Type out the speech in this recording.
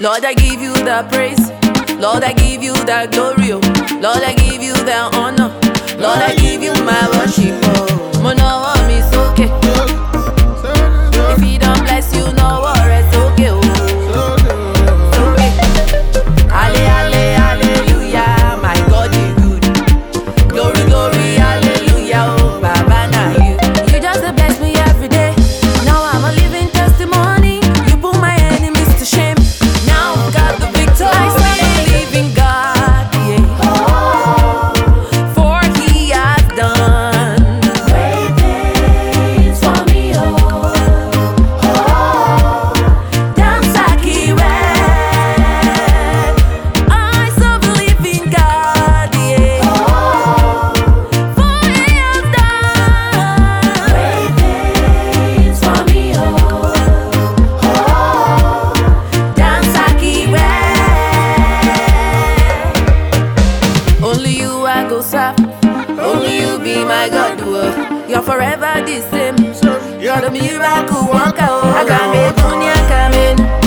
Lord, I give you the praise. Lord, I give you the glory. Oh. Lord, I give you the honor. Lord, I give you my worship. Oh, no, it's okay. If he don't bless you, no worries, it's okay. Oh, it's okay. Hallelujah, my God is good. Glory, glory, hallelujah. Oh, Baba, now you just bless me every day. Now I'm a living testimony. You put my enemies to shame. Now I've got the victory. I serve a living God, yeah. For he has done great things for me, oh. Dance like he read. I serve a living God, yeah. For he has done great things for me, oh. Dance like he read. Only you I go serve. Only you be my God. Oh. You're forever the same. You're the miracle worker. Oh. I can make money, I come in.